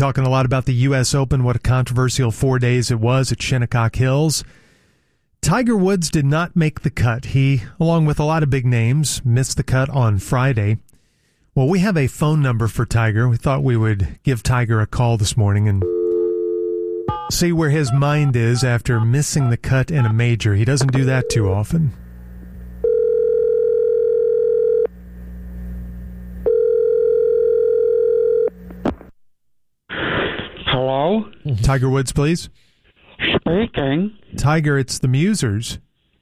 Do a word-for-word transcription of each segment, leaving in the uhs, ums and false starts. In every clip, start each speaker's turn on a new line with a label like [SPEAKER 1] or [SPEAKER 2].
[SPEAKER 1] talking a lot about the U S Open, what a controversial four days it was at Shinnecock Hills. Tiger Woods did not make the cut. He, along with a lot of big names, missed the cut on Friday. Well, we have a phone number for Tiger. We thought we would give Tiger a call this morning and see where his mind is after missing the cut in a major. He doesn't do that too often.
[SPEAKER 2] Hello?
[SPEAKER 1] Tiger Woods, please.
[SPEAKER 2] Speaking.
[SPEAKER 1] Tiger, it's the Musers.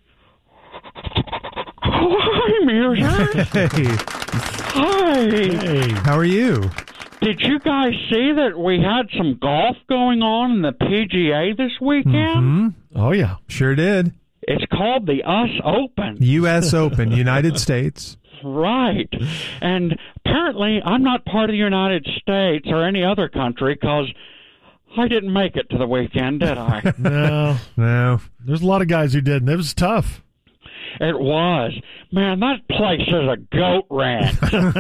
[SPEAKER 2] Hi, Muser.
[SPEAKER 1] Hey.
[SPEAKER 2] Hi.
[SPEAKER 1] Hey. How are you?
[SPEAKER 2] Did you guys see that we had some golf going on in the P G A this weekend?
[SPEAKER 1] Mm-hmm.
[SPEAKER 3] Oh, yeah.
[SPEAKER 1] Sure did.
[SPEAKER 2] It's called the U S Open.
[SPEAKER 1] U S Open, United States.
[SPEAKER 2] Right. And apparently I'm not part of the United States or any other country because I didn't make it to the weekend, did I?
[SPEAKER 3] No.
[SPEAKER 1] No.
[SPEAKER 3] There's a lot of guys who did, and it was tough.
[SPEAKER 2] It was. Man, that place is a goat ranch.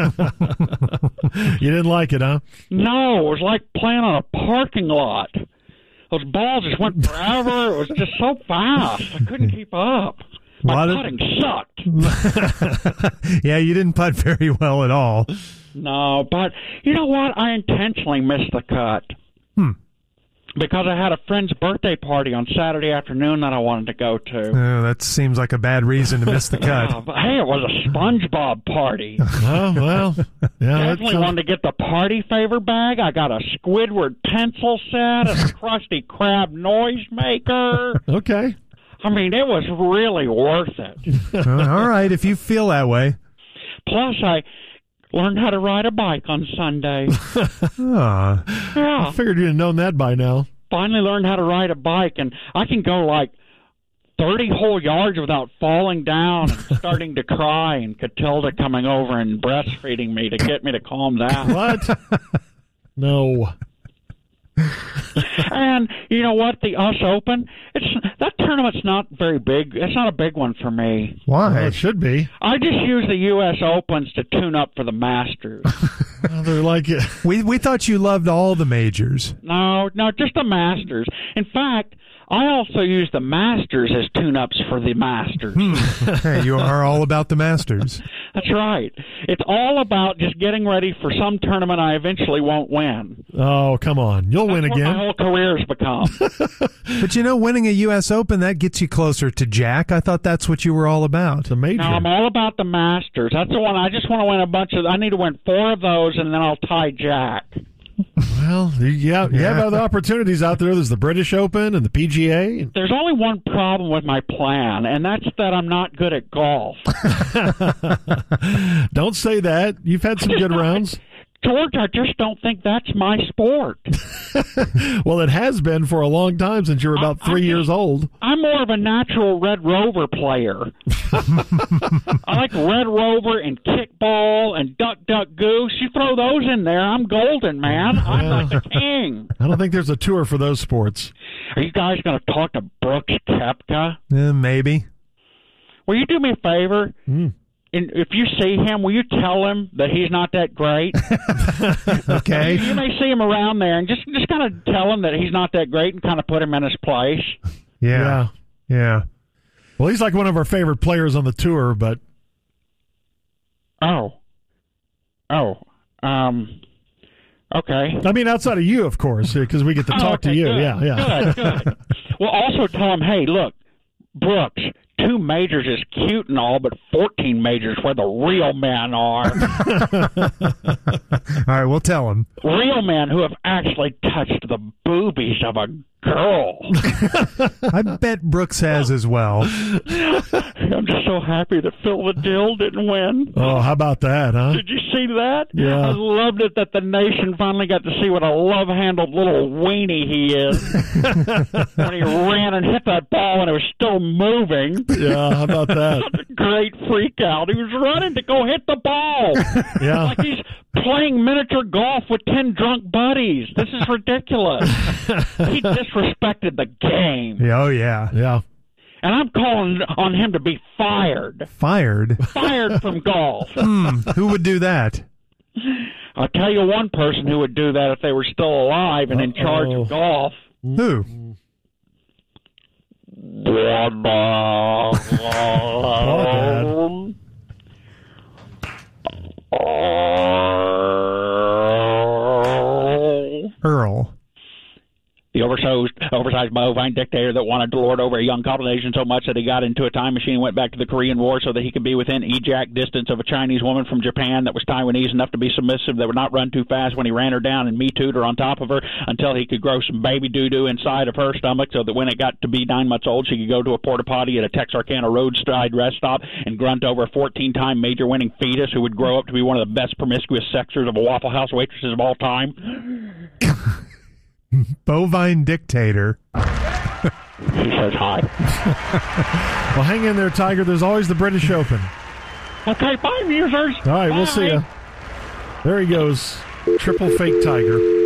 [SPEAKER 3] You didn't like it, huh?
[SPEAKER 2] No, it was like playing on a parking lot. Those balls just went forever. It was just so fast. I couldn't keep up. My
[SPEAKER 1] Lot of-
[SPEAKER 2] putting sucked.
[SPEAKER 1] Yeah, you didn't putt very well at all.
[SPEAKER 2] No, but you know what? I intentionally missed the cut.
[SPEAKER 1] Hmm.
[SPEAKER 2] Because I had a friend's birthday party on Saturday afternoon that I wanted to go to.
[SPEAKER 1] Oh, that seems like a bad reason to miss the cut.
[SPEAKER 2] Oh, but hey, it was a SpongeBob party.
[SPEAKER 3] Oh, well. Yeah,
[SPEAKER 2] Definitely wanted to get the party favor bag. I got a Squidward pencil set, a Krusty Krab noisemaker.
[SPEAKER 3] Okay.
[SPEAKER 2] I mean, it was really worth it.
[SPEAKER 1] Uh, all right, if you feel that way.
[SPEAKER 2] Plus, I learned how to ride a bike on Sunday.
[SPEAKER 1] Ah.
[SPEAKER 2] Yeah.
[SPEAKER 3] I figured you'd have known that by now.
[SPEAKER 2] Finally learned how to ride a bike, and I can go like thirty whole yards without falling down and starting to cry, and Catilda coming over and breastfeeding me to get me to calm down.
[SPEAKER 3] What? No.
[SPEAKER 2] And you know what? The U S Open, it's that tournament's not very big. It's not a big one for me.
[SPEAKER 3] Well,
[SPEAKER 1] Why?
[SPEAKER 3] it should be.
[SPEAKER 2] I just use the U S Opens to tune up for the Masters.
[SPEAKER 3] Well, they're like it.
[SPEAKER 1] We we thought you loved all the majors.
[SPEAKER 2] No, no, just the Masters. In fact, I also use the Masters as tune-ups for the Masters.
[SPEAKER 1] Hey, you are all about the Masters.
[SPEAKER 2] That's right. It's all about just getting ready for some tournament I eventually won't win.
[SPEAKER 3] Oh, come on. You'll
[SPEAKER 2] That's
[SPEAKER 3] win
[SPEAKER 2] what my
[SPEAKER 3] again.
[SPEAKER 2] whole career's become.
[SPEAKER 1] But you know, winning a U S Open, that gets you closer to Jack. I thought that's what you were all about.
[SPEAKER 3] It's a major.
[SPEAKER 2] Now, I'm all about the Masters. That's the one. I just want to win a bunch of. I need to win four of those, and then I'll tie Jack.
[SPEAKER 3] Well, you, yeah, you have
[SPEAKER 1] Yeah.
[SPEAKER 3] other opportunities out there. There's the British Open and the P G A.
[SPEAKER 2] There's only one problem with my plan, and that's that I'm not good at golf.
[SPEAKER 3] Don't say that. You've had some good rounds.
[SPEAKER 2] George, I just don't think that's my sport.
[SPEAKER 3] Well, it has been for a long time since you were about
[SPEAKER 2] I-
[SPEAKER 3] three
[SPEAKER 2] I
[SPEAKER 3] years
[SPEAKER 2] just-
[SPEAKER 3] old.
[SPEAKER 2] I'm more of a natural Red Rover player. I like Red Rover and kickball and duck, duck, goose. You throw those in there, I'm golden, man. I'm like the king.
[SPEAKER 3] I don't think there's a tour for those sports.
[SPEAKER 2] Are you guys going to talk to Brooks Koepka?
[SPEAKER 1] Eh, maybe.
[SPEAKER 2] Will you do me a favor?
[SPEAKER 3] Mm.
[SPEAKER 2] And if you see him, will you tell him that he's not that great?
[SPEAKER 1] Okay.
[SPEAKER 2] You may see him around there, and just just kind of tell him that he's not that great, and kind of put him in his place.
[SPEAKER 1] Yeah. Yeah.
[SPEAKER 3] Well, he's like one of our favorite players on the tour, but
[SPEAKER 2] Oh, oh, um, okay.
[SPEAKER 3] I mean, outside of you, of course, because we get to
[SPEAKER 2] Oh,
[SPEAKER 3] talk to
[SPEAKER 2] okay,
[SPEAKER 3] you.
[SPEAKER 2] good,
[SPEAKER 3] Yeah, yeah.
[SPEAKER 2] Good, good. Well, also tell him, hey, look, Brooks, two majors is cute and all, but fourteen majors where the real men are.
[SPEAKER 1] All right, we'll tell him.
[SPEAKER 2] Real men who have actually touched the boobies of a girl.
[SPEAKER 1] I bet Brooks has as well.
[SPEAKER 2] I'm just so happy that Phil the Dill didn't win.
[SPEAKER 3] Oh, how about that, huh?
[SPEAKER 2] Did you see that?
[SPEAKER 3] Yeah.
[SPEAKER 2] I loved it that the nation finally got to see what a love-handled little weenie he is. When he ran and hit that ball and it was still moving.
[SPEAKER 3] Yeah, how about that?
[SPEAKER 2] Such a great freak out. He was running to go hit the ball.
[SPEAKER 3] Yeah.
[SPEAKER 2] Like he's playing miniature golf with ten drunk buddies. This is ridiculous. He disrespected the game.
[SPEAKER 1] Yeah, oh, yeah.
[SPEAKER 3] Yeah.
[SPEAKER 2] And I'm calling on him to be fired.
[SPEAKER 1] Fired?
[SPEAKER 2] Fired from golf.
[SPEAKER 1] Hmm, who would do that?
[SPEAKER 2] I'll tell you one person who would do that if they were still alive and in charge
[SPEAKER 3] Uh-oh.
[SPEAKER 2] of golf.
[SPEAKER 1] Who? Earl.
[SPEAKER 2] The oversized, oversized bovine dictator that wanted to lord over a young couple nation so much that he got into a time machine and went back to the Korean War so that he could be within ejac distance of a Chinese woman from Japan that was Taiwanese enough to be submissive, that would not run too fast when he ran her down and Me Too'd her on top of her until he could grow some baby doo-doo inside of her stomach so that when it got to be nine months old, she could go to a porta potty at a Texarkana roadside rest stop and grunt over a fourteen-time major-winning fetus who would grow up to be one of the best promiscuous sexers of a Waffle House waitresses of all time.
[SPEAKER 1] Bovine dictator.
[SPEAKER 2] He says hi.
[SPEAKER 3] Well, hang in there, Tiger. There's always the British Open.
[SPEAKER 2] Okay, bye, users.
[SPEAKER 3] All right,
[SPEAKER 2] Bye.
[SPEAKER 3] we'll see you. There he goes. Triple fake Tiger.